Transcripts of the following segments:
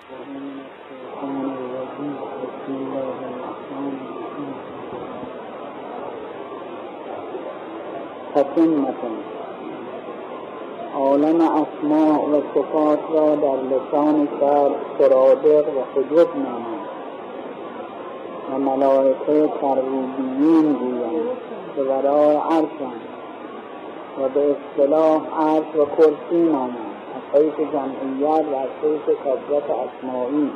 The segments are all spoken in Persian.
تتمة عالم اسماء و صفات را در لسان شرع سرادق و حجب نامند و ملائکه کروبیین گویند که ورای عرشند و به اصطلاح عرش و کرسی نامند از حیث جمعیت و از حیث کثرت اسمائی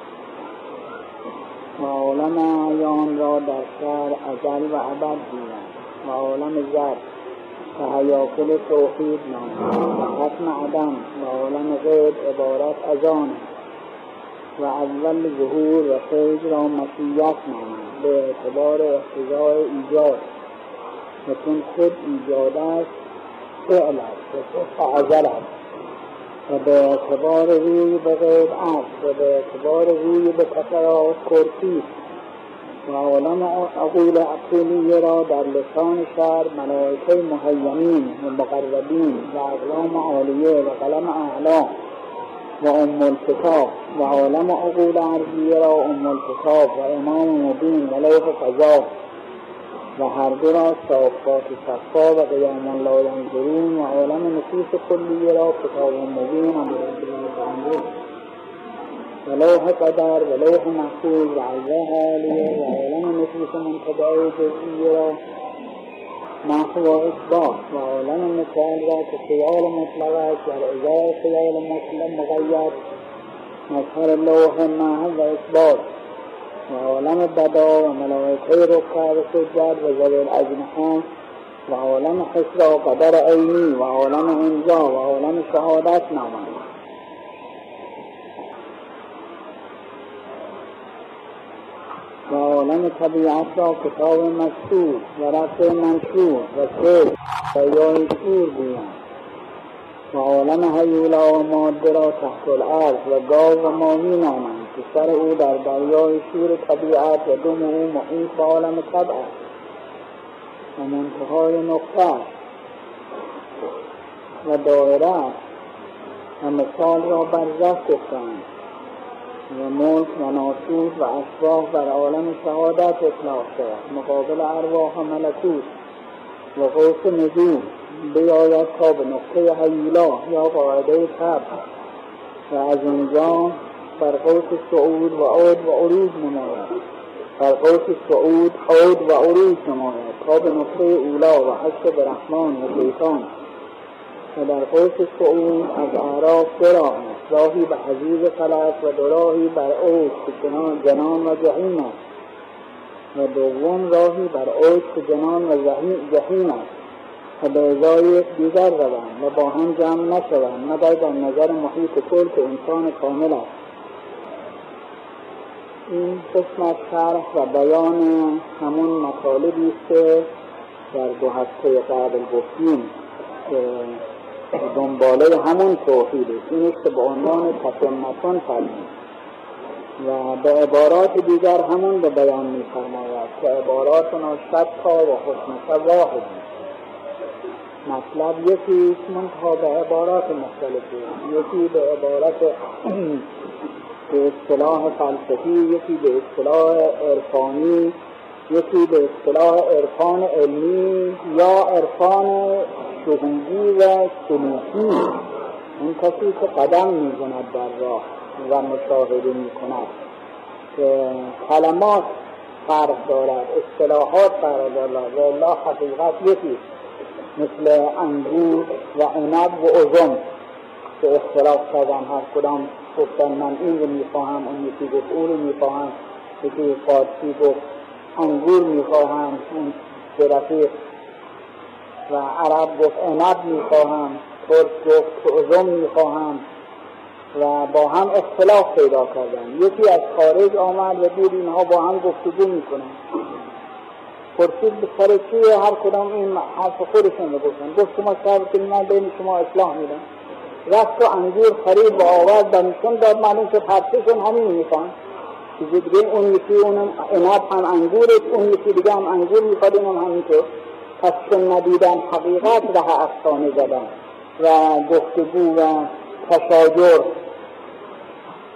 و عالم اعیان را در شرع ازل و ابد گویند و عالم ذر و هیاکل توحید نامند و حتم عدم و عالم غیب عبارت از آن و اول ظهور و فیض را مشیت نامند به اعتبار اقتضاء ایجاد و چون خود ایجاد است فعل است و صفت ازل است و به اعتبار روی به غیب است و به اعتبار روی به تفرات کرسی و عالم عقول عقولیه را در لسان شرع ملائکه مهیمین و مقربین و اقلام عالیه و قلم اعلا و ام الکتاب و عالم عقول عرضیه را ام الکتاب و امام مبین و لوح قضا و هر دو را صافات صفا و قیام لا ینظرون و عالم نفوس کلیه را کتاب مبین و مبین و لوح قدر و لوح محفوظ و ارواح عالیه و عالم نفوس منتبعه جزئیه را محو و اثبات و عالم مثال را که خیال مطلق است در ازای خیال مقید مظهر لوح محو و اثبات و عالم بدا و ملائکه رکع و سجد و ذوی الاجنحه و عالم حسر و قدر عینی و عالم امضا و عالم شهادت نامند و عالم طبیعت را کتاب مستور و رفع منشور و سر و یای شور گویند و عالم هیولا و ماده را تحت الارض و گاو و ماهی نامند که سر او در دریای شور طبیعت و دم او محیط به عالم طبع است و منتهای نقطه و دایره است و مثال را برزخ گفتند و ملک و ناسوت و اشباح بر عالم شهادت اطلاق شد مقابل ارواح و ملکوت و قوس نزول بیاید تا به نقطه هیولا یا قاعده طبع و از اینجا بر قوس صعود و عود و عروج نماید بر قوس صعود عود و عروج نماید تا به نقطه اولا و حشر برحمان و شیطان و در قوس صعود از اعراف دو راهی به حضیض فلک و دو راهی بر اوج که جنان و جحیم است و دوم راهی بر اوج که جنان و جحیم است و به ازای دیگر روند و با هم جمع نشوند مگر در نظر محیط کل که انسان کامل است. این قسم از شرح و بیان همون مطالبی است که در دو هفته قبل گفتیم که دنباله همون توحید است. این است که به عنوان تتمتون فرمید و به عبارات دیگر همون به بیان می فرماید که عباراتنا شتا و حسنتا واحد مطلب یکی منتها به عبارات مختلفی یکی به عبارت به اصطلاح فلسفی یکی به اصطلاح عرفانی یکی به اصطلاح عرفان علمی یا عرفان شهودی و سلوکی این کسی که قدم می کند در راه و مشاهده می کند که کلمات فرق دارد اصطلاحات فرق دارد و الله حقیقت یکی مثل انگور و عنب و عزم که اختلاف کردن هر کدام گفتن من این رو میخواهم اون یکی گفت اون رو میخواهم یکی فارسی گفت انگور میخواهم اون رفیق و عرب گفت عنب میخواهم ترک گفت عزم میخواهم و با هم اختلاف پیدا کردن. یکی از خارج آمد و دید اینها با هم گفتگو میکنن پرسید به سر چیه هر کدام این حرف خودشون رو گفتن گفت شما صبر کنید من بین شما اصلاح میدم رفت و انگور خرید و آورد و نشون داد معلوم شد حرفشون همین میخوان چیزی دیگه اون یکی اونم عنب هم انگورت اون یکی دیگه هم انگور میخواد اونم همینطور پس چون ندیدن حقیقت ره افسانه زدن و گفتگو و تشاجر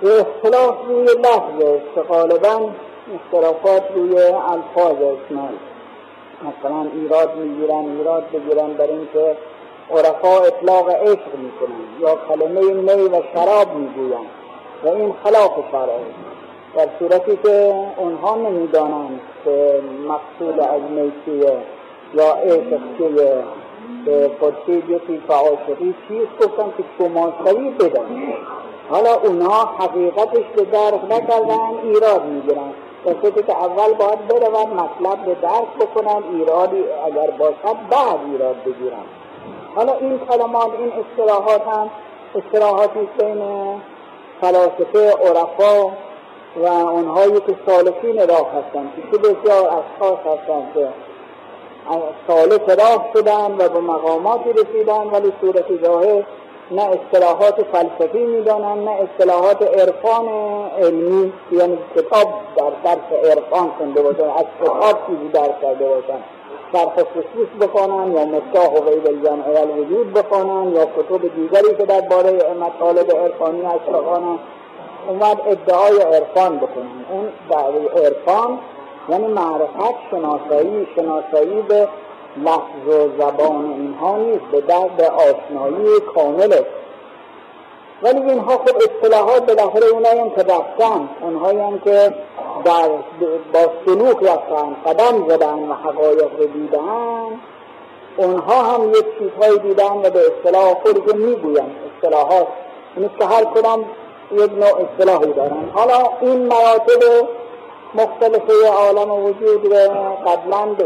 به اختلاف روی لفظ که غالبا اختلافات روی الفاظ اسمال، مثلا ایراد بگیرن در این که عرفا اطلاق عشق میکنن یا کلمه می و شراب میگوین و این خلاف شرعه، در صورتی که اونها نمیدانند که مقصود از می چیه یا عشق چیه. به قدسی جتی فعاشقی چیست گفتن که شماشوی بدن، حالا اونها حقیقتش به درک نکردن ایراد میگیرن، در صورتی که اول باید برون مطلب به درک بکنن، ایرادی اگر باشد بعد ایراد بگیرن. حالا این کلمات، این اصطلاحات هم اصطلاحاتی بین فلاسفه عرفا و اونهایی که سالکین راه هستند که بسیار اشخاص هستند که سالک راه شدن و به مقاماتی رسیدن ولی صورت ظاهر نه اصطلاحات فلسفی میدانن نه اصطلاحات عرفان علمی، یعنی کتاب در درس عرفان خونده باشن، از کتاب چیزی درس کرده باشن، شرح خصوص بخونن یا مفتاح و غیب الجمع والوجود بخونن یا کتب دیگری که درباره مطالب عرفانی هست بخونن، اومد ادعای عرفان بکنن. اون دعوی عرفان یعنی معرفت، شناسایی به لفظ و زبان اینها نیست، به درد آشنایی کامله. ولی اینها خب اصطلاحات بالاخره اونایی هم که رفتن، اونهایی هم که با سلوک رفتن، قدم زدن و حقایق رو دیدن، اونها هم یک چیزهایی دیدن و به اصطلاح خودی که میگوین اصطلاحات، یعنی که هر کدام یک نوع اصطلاحی دارن. حالا این مراتب مختلفه عالم وجود رو قبلا به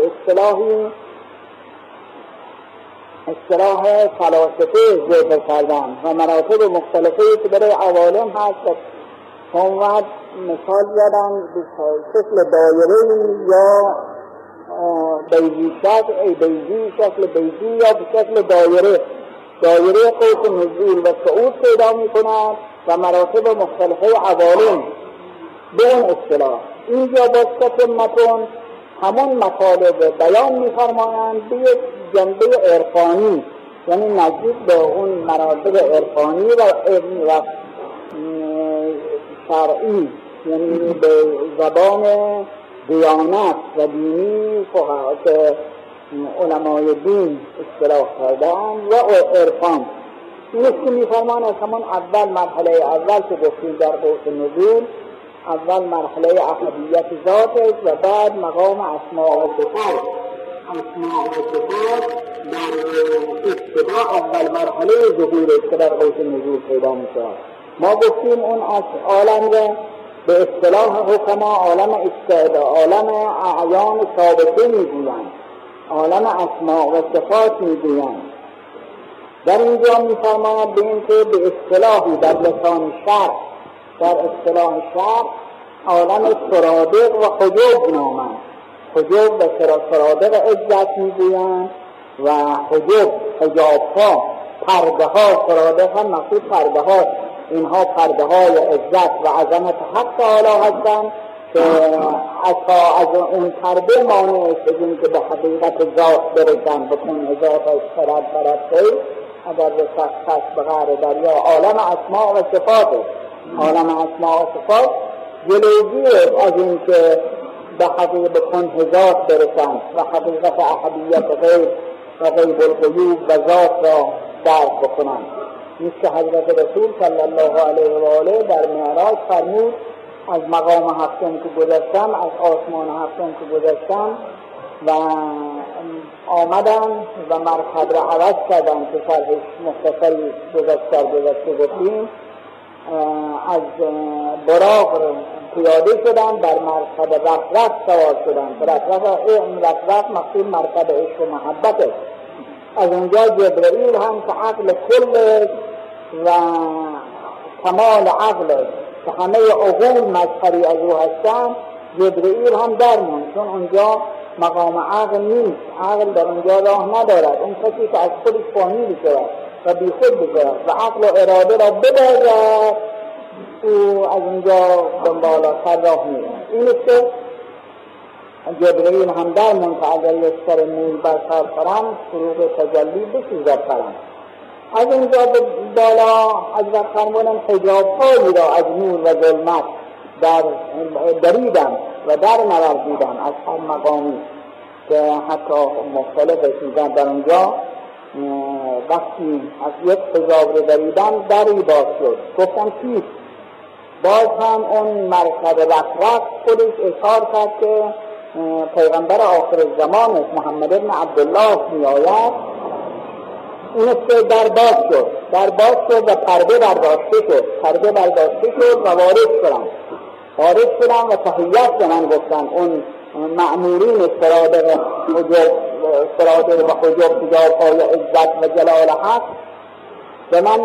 اصطلاح فلاسفه ذکر کردن و مراتب مختلفه که برای عوالم هست. اومد مثال زدن به شکل دایره یا بیضی شکل بیضی یا به شکل دایره قوس نزول و صعود پیدا می کند و مراتب مختلفه عوالم به اون اصطلاح. اینجا بسکت متون همون مطالب بیان می فرمایند به یک جنبه عرفانی، یعنی نزدیک به اون مراتب عرفانی و شرعی، یعنی به زبان دیانت و دینی که علمای دین اصطلاح کردن و عرفان. اینست که می فرمان از همون اول مرحله اول که گفتیم در قوس نزول، اول مرحله احدیت ذات است و بعد مقام اسماء و صفات. اسماء و صفات در ابتدا اول مرحله ظهور است که در قوس نزول پیدا می شود. ما گفتیم اون از عالم را به اصطلاح حکما عالم اعیان ثابته می گویند، عالم اسماء و صفات می گویند. در اینجا می فرماید به این که به اصطلاحی در لسان شرع، در اصطلاح شرع عالم سرادق و حجب نامند. حجب و سرادق عزت می گویند و حجابها، پرده ها، سرادق هم مقصود پرده ها، اینها پرده های عزت و عظمت حق تعالی هستند که از اون پرده مانع است از این که به حقیقت ذات برسن، بکن ذات از فرد خیر اگر به سخت به غیر دریا. عالم اسماء و صفات، عالم اسماء و صفات جلوگی از این که به حقیقت بکن ذات برسن و حقیقت احدیت غیر و غیب الغیوب و ذات را درک بکنن. مثل حضرت رسول صلی الله علیه و آله در معراج فرمود از مقام هفتم که گذشتم، از آسمان هفتم که گذشتم و آمدن و مرکب را عوض کردن که شرحش مختصری گذشته گفتیم، از براق پیاده شدن، بر مرکب رفرف سوار شدن. رفرف مقصود مرکب عشق و محبت است. از اونجا جبرئیل هم که عقل کل و کمال عقل که همه عقول مظهری از او هستند، جبرئیل هم درمون، چون اونجا مقام عقل نیست، عقل در اونجا راه ندارد. اون کسی که از خودش فامیل شود و بی خود بشود و عقل و اراده را بدهد، او از اونجا بالاتر راه میره. این است که جبرئیل هم درمون که اگر یک سر موی بر سر فرم فروغ تجلی بسوزد فرم. از اینجا به بالا حضرت فرمودن حجاب‌هایی را از نور و ظلمت دریدم و در نوردیدم از هر مقامی که حتی مختلف چیزان در اونجا وقتی از یک حجاب رو دریدم دری باز شد. گفتم چیست؟ باز هم اون مرکب رفرف خودش اشار کرد که پیغمبر آخر زمان محمد ابن عبدالله می آید. اون که در باز شد و پرده برداشته شد و وارد شدم و تحیت به من گفتن اون مأمورین سرادق و حجاب حجاب‌های عزت و جلال حق به من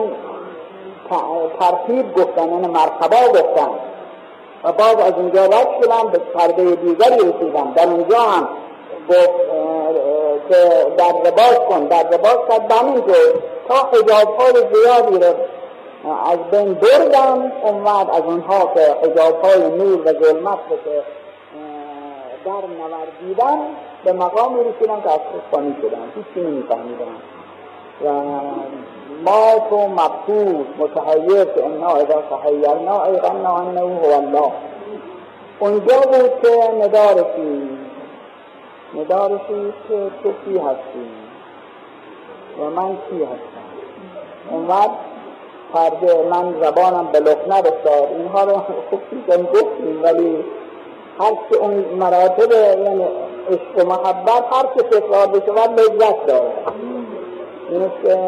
ترتیب گفتن، اون مرحبا گفتن و بعد از اونجا رد شدم به پرده دیگری رسیدم. در اونجا هم گفت که در باز کرد به همینجور تا حجاب‌های زیادی رو از بین بردم. اومد از اونها که حجاب‌های نور و ظلمت رو که در نوردیدم به مقامی رسیدم که از خودخوانی شدم، هیچی نمی‌فهمیدم و ما تو مبهوت متحیر که انا اذا تحیرنا ایقنا انه هو الله. اونجا بود که ندا رسید که تو کی هستی و من کی هستم. اومد پرده، من زبانم به لخنه بستار اینها رو خوب چیزم گفتیم، ولی هر که اون مراتب یعنی عشق و محبت هر که تکرار بشه باید لذت داره. این است که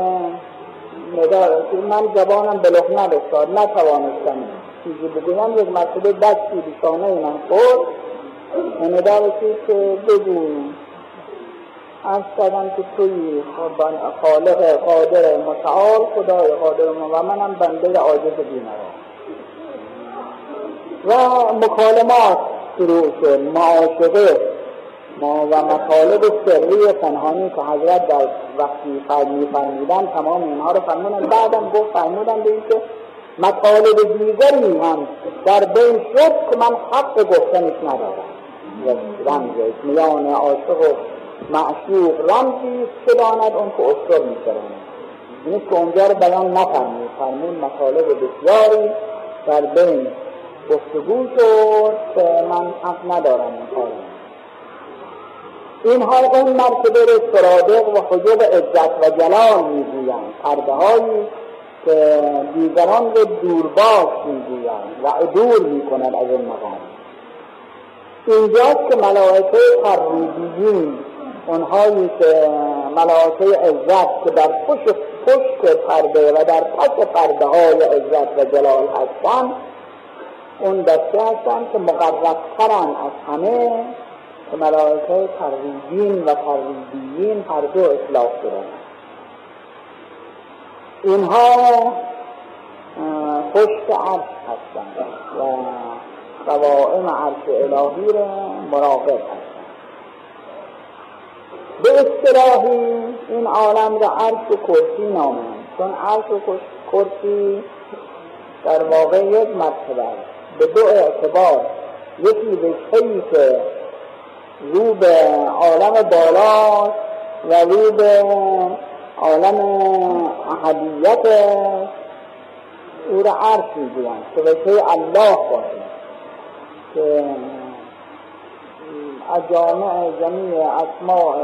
من زبانم به لخنه بستار نتوانستم چیزی بگویم. یک مرتبه دستی بشانه من خورد و ندا رسید که بگو. عرض کردم که توی خالق قادر متعال خدای قادر و منم بنده عاجز بی‌نوا. و مکالمات شروع شد، معاشقه و مطالب سری پنهانی که حضرت در وقتی فرمودن تمام اینها رو فرمودن. بعدم فرمودن به این که مطالب دیگری هم در بین شد که من حق گفتنش ندارم. رمزش میان عاشق و معشوق رمزی که داند اون که اشتر می‌کرند. این که اونجا رو بیان فرمود مطالب بسیاری در بین گفتگو شد که من حق ندارم اینها اون مرتبه رو سرادق و حجاب عزت و جلال میگویند، پرده هایی که دیگران رو دورباش میگویند و عدول میکنند از این مقام. اینجاست که ملائکه ترویجین، اونهایی که ملائکه عزت که در پشت پرده و در پس پرده های عزت و جلال هستند، اون دسته هستند که مقرب‌ترن از همه، که ملائکه ترویجین و ترویجیین هر دو اطلاق شدند. اینها پشت عرش هستند و قوائم عرش الهی را مراقب هستند. به اصطلاحی این عالم را عرش و کرسی نامند، چون عرش و کرسی در واقع یک مرتبه به دو اعتبار، یکی به شیئی که رو به عالم بالاست و رو به عالم احدیت او را عرش میگویند که به شیء الله باشه، که از جامع جمیع اسماء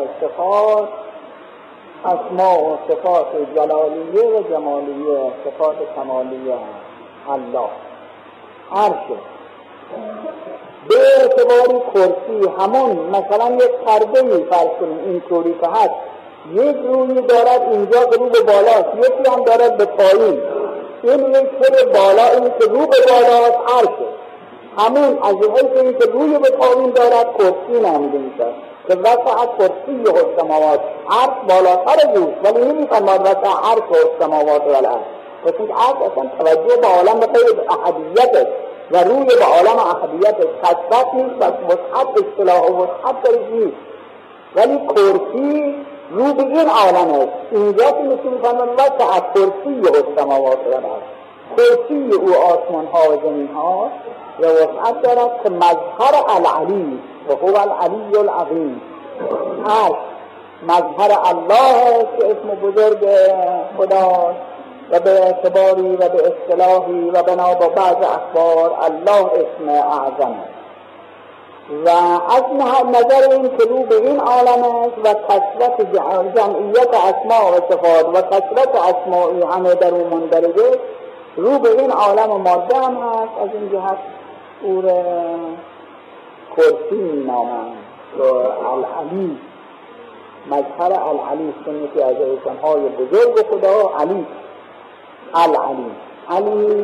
و صفات جلالیه و جمالیه، صفات کمالیه الله عرشه. به اعتباری کرسی همون مثلا یک پرده‌ای فرض کنیم اینطوری که هست، یک روی دارد اینجا که رو به بالاست، یکی هم دارد به پایین. این یک سر بالا، این که رو به بالاست عرشه. همون از این که روی به پایین دارد کرسی نامیده میشه که وسع کرسی السماوات، عرش بالاتر از اوست ولی نمی‌فهمد وسع عرش السماوات و الارض. پس این عرش اصلا توجه به عالم به غیر احدیت و روی به عالم احدیت کثرت نیست، بس وسعت اصطلاح و وسعت درش نیست، ولی کرسی رو به این عالم است. اینجا که می‌فهمن وسع کرسی السماوات و الارض، کرسی او آسمان ها و زمین ها و وسعت دارد که مظهر العلی و هو العلی العظیم. عرش مظهر الله که اسم بزرگ خداست و به اعتباری و به اصطلاحی و بنا با بعض اخبار الله اسم اعظم است و از نظر این که رو به این عالم است و کثرت جمعیت اسماء و صفات و کثرت اسمائی همه در اون مندرجه رو به این عالم ماده هم هست. از این جهت او را کرسی می نامند که العلی، مظهر العلی است، که از اسمهای بزرگ خدا علی، العلی، علی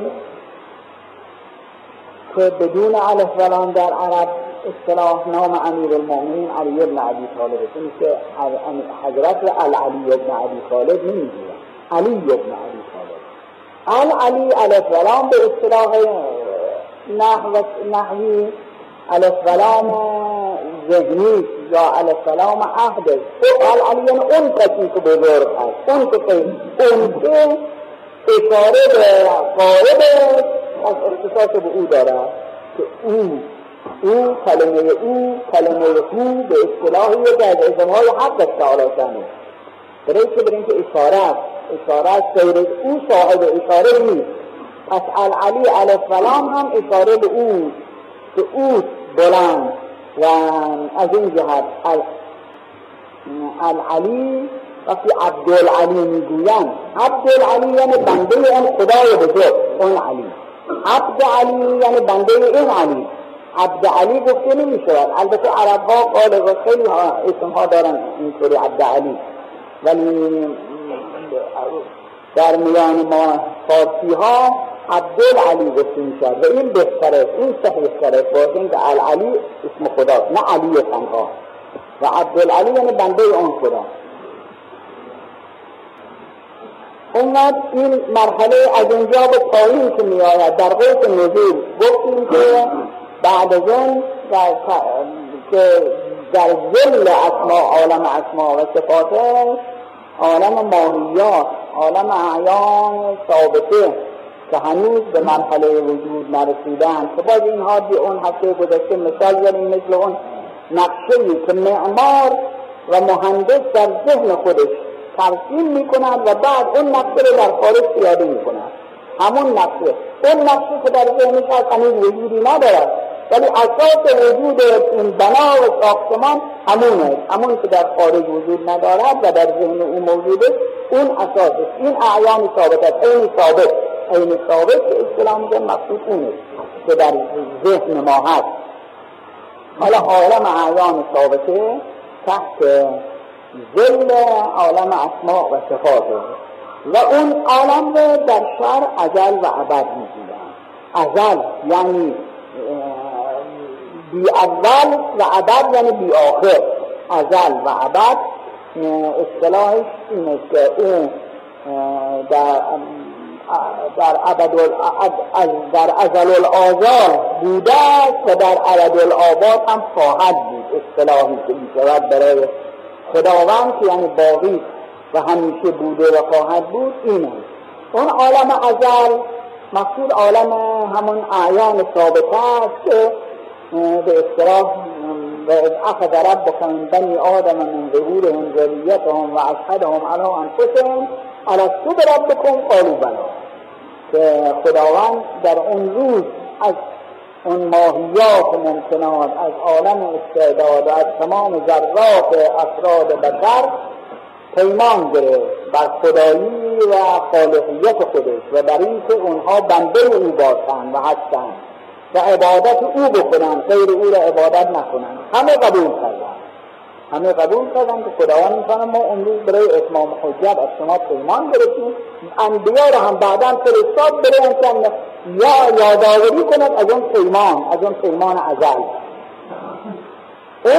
که بدون الف و لام در عرب اصطلاح نام امیرالمومنین علی بن ابی طالب است، این که حضرت العلی بن ابی طالب نمیگوید، علی بن ابی طالب. العلی الف و لام به اصطلاح نحوی الف و لام ذهنی یا الف و لام عهد است. العلی یعنی اون کسی که بزرگ است، اون که اشاره به قائب از اختصاص به او دارد که او کلمه او به اصطلاحی که از اسمهای حق تعالی شانه برای که اشاره است غیر او صاحب اشاره نیست. پس العلی الف و لام هم اشاره به او که او بلند و از این جهت العلی وقتی عبدالعلی میگویند، عبدالعلی یعنی بنده اون خدای بزرگ، اون علی. عبد علی یعنی بنده این علی. عبد علی گفته نمی شود. البته عرب ها قال خیلی اسم ها دارن اینطوری عبد علی، ولی در میان ما فارسی ها عبدالعلی گفته می شود و این بهتره، این صحیح تره باشه اینکه العلی اسم خداست نه علی تنها، و عبدالعلی یعنی بنده اون خدا. اونقدر این مرحله از اینجا به پایین که می آید در قوس نزول گفتیم که بعد از اون که در ظل عالم اسما و صفاته، عالم ماهیات، عالم اعیان ثابته که هنوز به مرحله وجود نرسیدن، که باز اینها دی اون هفته گذشته مثال زدیم مثل اون نقشه‌ای که معمار و مهندس در ذهن خودش ترسیم میکنند و بعد اون نقشه رو در خارج پیاده میکنند. همون نقشه که در ذهنش هست هنوز وجودی ندارد، ولی اساس وجود این بنا و ساختمان همون که در خارج وجود ندارد و در ذهن او موجوده، اون اساس این اعیان ثابت است. این ثابت که اصطلاح میگن مقصود اونه که در ذهن ما هست. حالا عالم اعیان ثابته تحت ظل عالم اسماء و صفاته و اون عالم رو در شرع ازل و ابد میگویند. ازل یعنی بی اول و ابد یعنی بی آخر. ازل و ابد اصطلاحش اینه که اون در ازل الآزال بوده و در ابد الآباد هم خواهد بود. اصطلاحی که میشود برای خداوند که یعنی باقی و همیشه بوده و خواهد بود اینه. اون عالم ازل مقصود عالم همون اعیان ثابته است که به اصطلاح اخذ ربک من بنی آدم من ظهورهم ذریتهم و اشهدهم علی انفسهم الستو بربکم قالوا بلی، که خداوند در اون روز از اون ماهیات ممکنات، از عالم استعداد و از تمام ذرات افراد بشر پیمان گرفت بر خدایی و خالقیت خودش و بر این که اونها بنده او باشند و هستند و عبادت او بکنند، غیر او را عبادت نکنند. همه قبول کردند که خداوند می‌فرماید ما اون روز برای اتمام حجت از شما پیمان گرفتیم. انبیا را هم بعداً فرستاد برای اینکه یادآوری کند از اون پیمان ازل. اون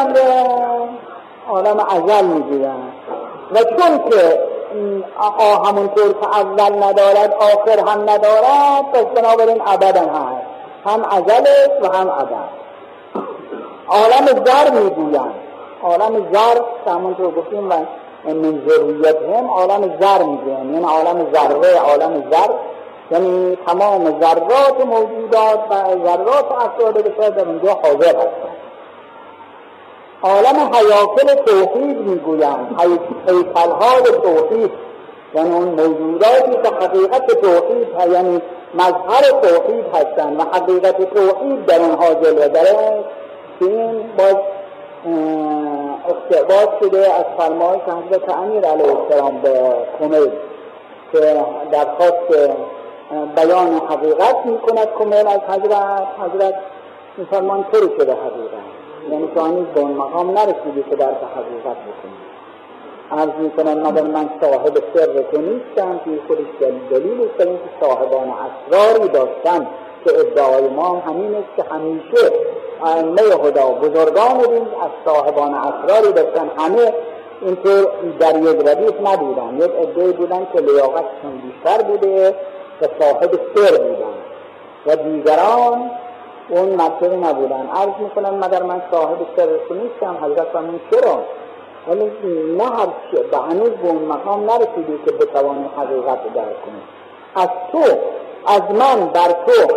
عالم ازل میگویند و چون که همونطور که اول ندارد آخر هم ندارد، پس بنابراین ابدا هست، هم ازل و هم ابد. عالم زر میگویند، عالم زر همونطور گفتیم و من ذریت هم عالم زر میگویند، یعنی عالم ذره، عالم زر یعنی تمام ذرات موجودات و ذرات افراد بشر در اونجا حاضر هستند. عالم هیاکل توحید میگویند، هیکل‌های توحید، یعنی اون موجوداتی که حقیقت توحید یعنی مظهر توحید هستند و حقیقت توحید در اونها جلوه داره، که این باز اقتباس شده از فرمایش حضرت امیر علیه السلام به کمیل که درخواست بیان حقیقت میکند کمیل از حضرت میفرمان طوری شده حقیقت، یعنی تو هنوز به اون مقام نرسیدی که درک حقیقت بکنی. عرض میکنم مگر من صاحب سر تو نیستم که خودش دلیل است که صاحبان اسراری داشتن که ادعای ما همین است که همیشه ائمه هدا بزرگان دین از صاحبان اسراری داشتن، همه اینطور در یک ردیف نبودن، یک عده‌ای بودن که لیاقتشون بیشتر بوده و صاحب سر بودن و دیگران اون مرتبه نبودن. عرض میکنم مگر من صاحب سر تو نیستم؟ حضرت فرمود چرا؟ ولی نه هر چیه به هنوز به اون مقام نرسیدی که بتوانی حقیقت درک کنی. از تو، از من بر تو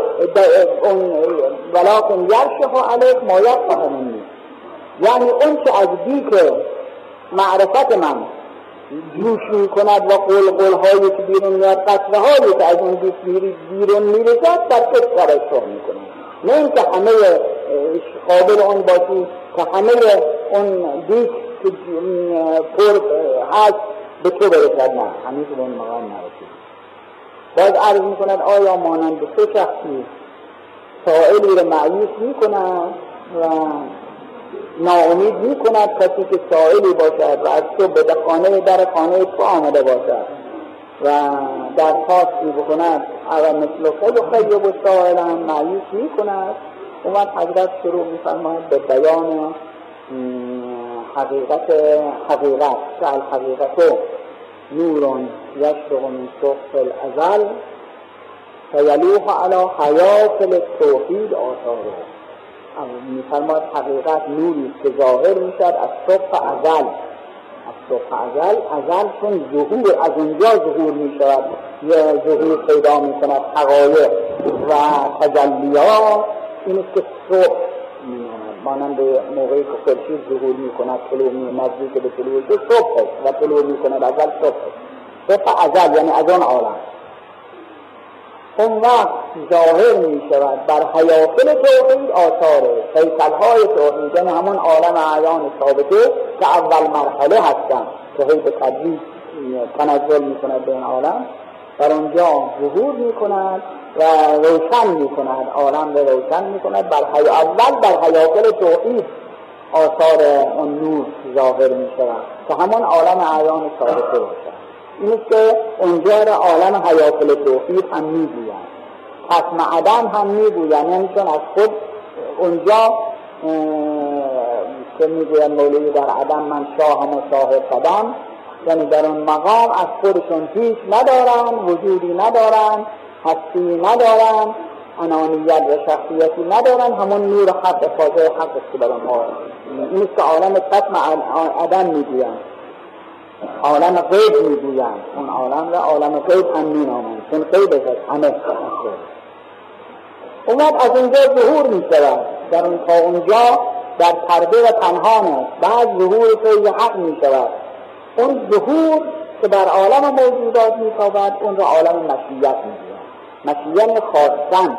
ولکن یرشح علیک ما یرشح منی، یعنی اون که از دیک معرفت من جوش می کند و قلقل هایی که بیرون میاد، قطره هایی که از اون دیک بیرون میرسد در کس ترشح می کند، نه اینکه همه قابل اون باشی که همه اون دیک که پر هست به تو برسد، نه همیشه به اون مقام نرسید. باز عرض می کند آیا مانند سه شخصی سائلی رو مایوس می کند و ناامید می کند کسی که سائلی باشد و از تو به در خانه تو آمده باشد و درخواستی بکند اول مثل خیب و سائل هم مایوس می کند. اومد حضرت شروع می فرماید به بیان حقیقت که الحقیقت نورون یشرق من صبح الازل فیلوح علی حیاکل توحید آثاره. میفرماید حقیقت نوری که ظاهر میشد از صبح ازل، از صبح ازل چون ظهور از اونجا ظهور میشود یا ظهور پیدا میکند حقایق و تجلیات. این است که صبح میامد مانند موقعی که خورشید ظهور میکند طلوع نزدیک به طلوع صبح است و طلوع میکند ازل صبح ازل یعنی از اون عالم. اون وقت ظاهر می شود بر حیاکل توحید آثاره، هیکل‌های توحید، یعنی همون عالم اعیان ثابته که اول مرحله هستند که هی به تدریج تنزل می کند به این عالم، در اونجا ظهور می کند و روشن می کند، عالم رو روشن می کند. اول بر حیاکل توحید آثار اون نور ظاهر می شود که همون عالم اعیان ثابته باشد. این است که اونجا را عالم حیاکل توحید هم میگویند، حتم عدم هم میگویند، یعنی چون از خود اونجا که میگویند مولوی در عدم من شاهم و صاحب قدم، یعنی در اون مقام از خودشون هیچ ندارن، وجودی ندارن، هستی ندارن، انانیت و شخصیتی ندارن، همون نور حق افاظه حق است که در اونها. این است که عالم حتم عدم میگویند، عالم غیب میگویند، اون عالم را عالم غیب هم مینامند چون غیب است همه است. اومد از اونجا ظهور میشود، در اون تا اونجا در پرده و پنهان است، بعد ظهور فیض حق میشود. اون ظهور که در عالم موجودات میتابد اون را عالم مشیت میگویند. مشیت خواستن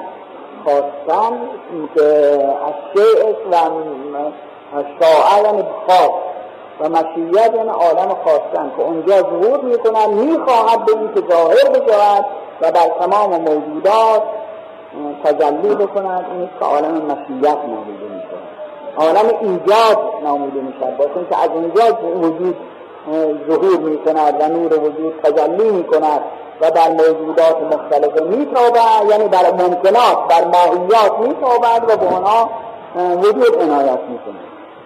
که از شیء و شاعر یعنی خواست و مشیت یعنی عالم خواستن که اونجا ظهور میکنن، میخواهد به این که ظاهر بشود و در تمام موجودات تجلی بکند. این است که عالم مشیت نامیده میشود، عالم ایجاد نامیده میشود، باشون که از اونجا وجود ظهور میکند و نور وجود تجلی میکند و در موجودات مختلف میتابد، یعنی در ممکنات در ماهیات میتابد و به آنها وجود عنایت میکند.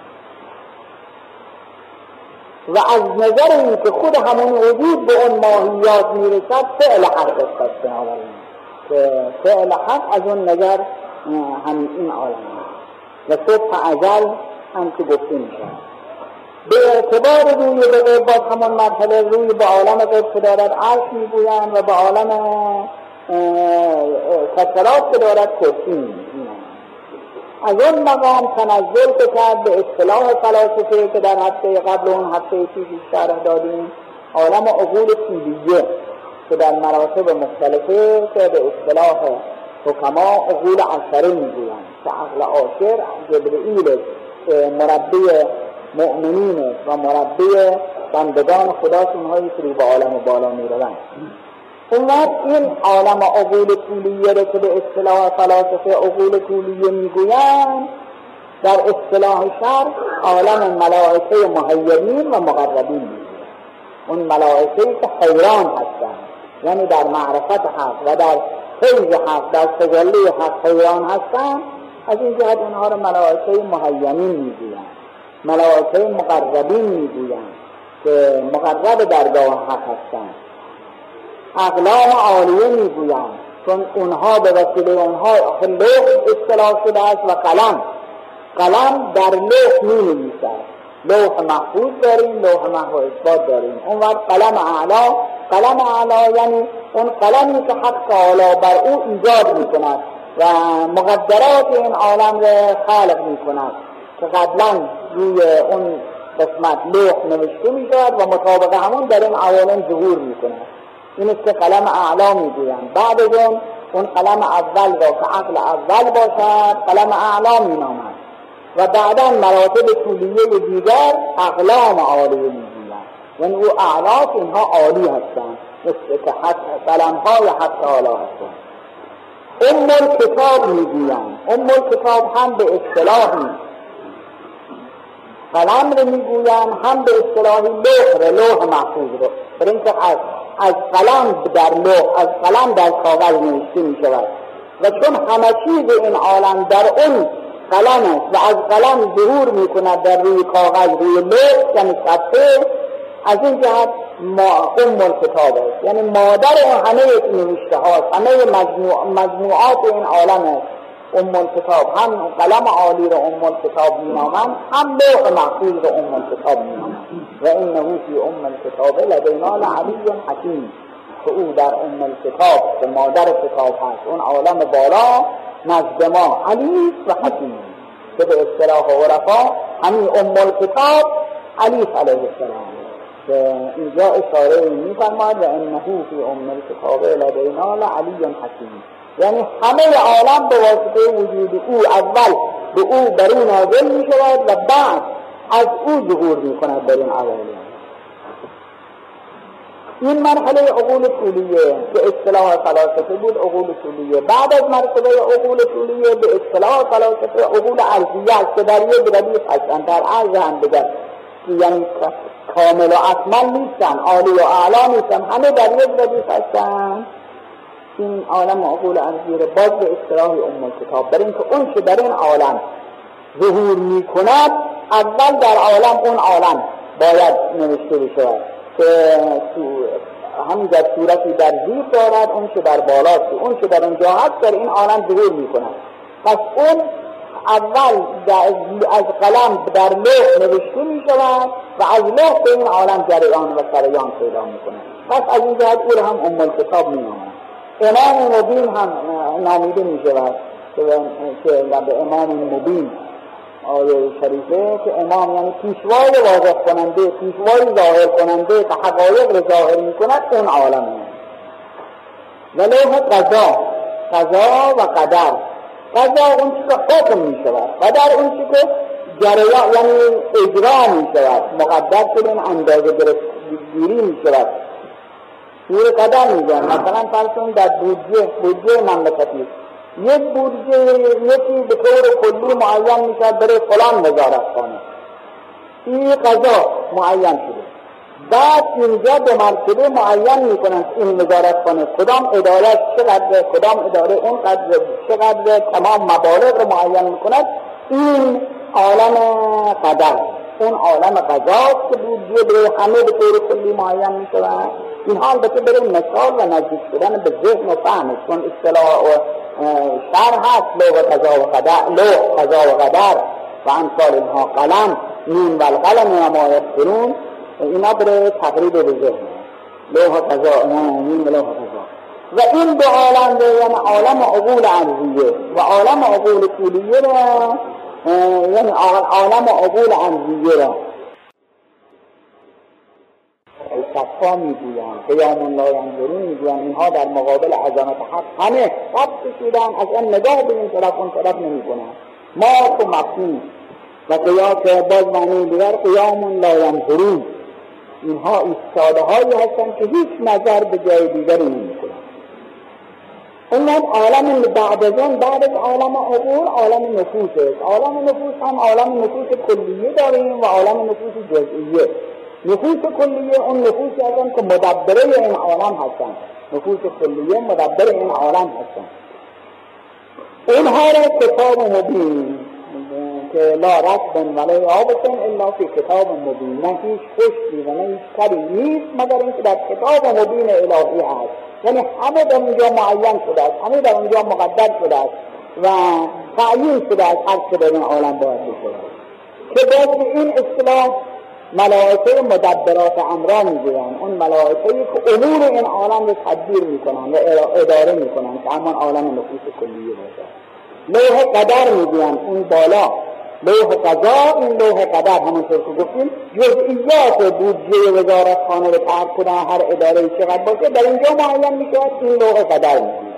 و از نظر این که خود همون وجود به اون ماهیات میرسد فعل حق است، بنابراین که فعل حق از اون نظر هم این عالم و صبح ازل هم که گفته میشد. به اعتبار روی به غیب باز همون مرحله روی به عالم غیب که دارد عرش میگویند و به عالم خسرات که دارد کرسی میگویند. از اون مقام تنزل کرد به اصطلاح فلاسفه که در هفته قبل اون هفته پیش شرح دادیم، عالم عقول طولیه که در مراتب مختلفه که به اصطلاح حکما عقول عشره میگویند که عقل عاشر جبرئیل مربی مؤمنین و مربی بندگان خداست، اونهایی که رو به عالم بالا میروند. این عالم عقول طولیه رو که به اصطلاح فلاسفه عقول طولیه میگویند، در اصطلاح شرع عالم ملائکه مهیمین و مقربین میگویند. اون ملائکه‌ای که حیران هستند، یعنی در معرفت حق و در فیض حق، در تجلی حق حیران هستند، از این جهت اونها رو ملائکه مهیمین میگویند. ملائکه مقربین میگویند که مقرب درگاه حق هستند. اقلام عالیه میگویند چون اونها به وسیله اونها لوح اصطلاح شده است و قلم در لوح می‌نویسد. لوح محفوظ داریم، لوح محو اثبات داریم. اون وقت قلم اعلی یعنی اون قلمی که حق تعالی بر او ایجاد میکند و مقدرات این عالم را خلق میکند که قبلا روی اون قسمت لوح نوشته میشود و مطابق همون در این عوالم ظهور میکند. این است که قلم اعلی میگویند. بعد از اون قلم اول را که عقل اول باشد قلم اعلی مینامد و بعدا مراتب طولیه دیگر اقلام عالیه میگویند، یعنی او اعلاس اینها عالی هستند، مثل که قلم‌های حق تعالی هستند. الکتاب میگویند. الکتاب هم به اصطلاحی قلم رو میگویند، هم به اصطلاحی لوح محفوظ رو، برای اینکه از قلم در لوح، از قلم در کاغذ نوشته می شود و چون همه چیز این عالم در اون قلم است و از قلم ظهور می کند در روی کاغذ، روی لوح یعنی صفحه، از این جهت الکتاب است، یعنی مادر همه نوشته هاست، همه مجموعات این عالم است. الکتاب هم قلم عالی رو الکتاب می نامند، هم لوح محفوظ رو الکتاب می نامند. و انه فی الکتاب لدینا لعلی حکیم، که او در الکتاب که مادر کتاب هست، اون عالم بالا نزد ما علی و حکیم، که به اصطلاح عرفا همین الکتاب علی علیه السلام که اینجا اشاره می فرماید و انه فی الکتاب لدینا لعلی حکیم، یعنی همه عالم به واسطه وجود او اول به او بر او نازل می شود و بعد از او ظهور می کند در این عوالم. این مرحله عقول طولیه که اصطلاح فلاسفه بود عقول طولیه. بعد از مرحله عقول طولیه به اصطلاح فلاسفه عقول ارضیه که در یک ردیف هستند، در عرض هم دیگر، یعنی کامل و اکمل نیستن، عالی و اعلی نیستن، همه در یک ردیف هستند. این عالم عقول ارضی رو باز به اصطلاح الکتاب، برای اینکه اون که در این عالم ظهور می کند اول در عالم اون عالم باید نوشته بشود که همین در صورتی در زیر دارد، اون که در بالاست، اون که در اونجا هست در این عالم ظهور می کند. پس اون اول از قلم در لوح نوشته می شود و از لوح به این عالم جریان و سریان پیدا می کند. پس از این جهت او رو هم الکتاب می نامد. امام مبین هم نامیده می شود که به امام مبین آیه شریفه که امام یعنی پیشوای واضح کننده، پیشوای ظاهر کننده که حقایق رو ظاهر می کند، اون عالم هست. و لوح قضا و قدر. قضا اون چی که حکم می شود، قدر اون چی که جریان یعنی اجرا می شود، مقدر شدن اندازه گیری می شود. سور قدر میگن مثلا فرسون در بودجه مملکتی یک بودجه یکی به طور کلی معین میشد برای فلان وزارتخانه، این قضا معین شده، بعد اینجا به مرتبه معین میکنن این وزارتخانه کدام اداره چقدر، کدام اداره اون قدر چقدر، تمام مبالغ رو معین میکند. این عالم قدر، اون عالم قضا که بودجه برای همه به طور کلی معین میشود. اینها البته برای مثال و نزدیک شدن به ذهن و فهم، چون اصطلاح و شرح هست لوح قضا و قدر و امثال اینها، قلم نون و القلم و ما یسطرون، اینا برای تقریب به ذهن لوح قضا نون و لوح قضا. و این دو عالم یعنی عالم عقول عرضیه و عالم عقول کلیه را، یعنی عالم عقول عرضیه را صفا میگویند، قیام لا ینظرون میگویند، اینها در مقابل عظمت حق همه خط کشیدن، از این نگاه به این طرف اون طرف نمی کنند. ما تو مفهوم و قیام باز معنی دیگر قیام لا ینظرون، اینها ایستاده هایی هستند که هیچ نظر به جای دیگری نمی کنند. اونم عالم بعد از اون، بعد از عالم عقول عالم نفوس است. عالم نفوس هم عالم نفوس کلیه داریم و عالم نفوس جزئیه. نفوس کلیه اون نفوسی هستند که مدبره این عالم هستند، نفوس کلیه مدبره این عالم هستند. اینها را کتاب مبین که لا رسب ولا یابس الا فی کتاب مبین، نه هیچ خشکی و نه هیچ کری نیست مگر اینکه در کتاب مبین الهی هست. یعنی همه در اونجا معین شده است، همه در اونجا مقدر شده است و تعیین شده است هر چه در این عالم باید بشه. که باید این اصطلاح ملائکه مدبرات امرا میگویند، اون ملائکه‌ای که امور این عالم رو تدبیر میکنن و اداره میکنن که همان عالم نفوس کلیه باشه. لوح قدر میگویند، اون بالا لوح قضا، این لوح قدر همونطور که گفتیم جزئیات بودجه وزارتخانه رو تعیین کنن، هر اداره چقدر باشه در اینجا معین میشود، این لوح قدر میگویند.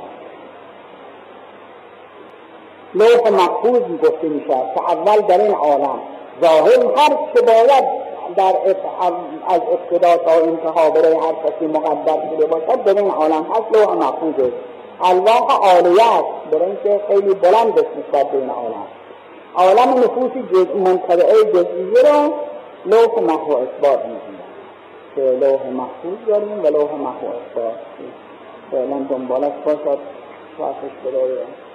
لوح محفوظ گفته میشود که اول در این عالم ظاهر هر چه باید در از ابتدا تا انتها برای هر کسی مقدر شده باشد در این عالم هست، لوح محفوظ است. الواح عالیه است، برای اینکه خیلی بلند است نسبت به این عالم. عالم نفوس منطبعه جزئیه را لوح محو اثبات می‌گویند که لوح محفوظ داریم و لوح محو اثبات. فعلا دنبالش باشد واسش برای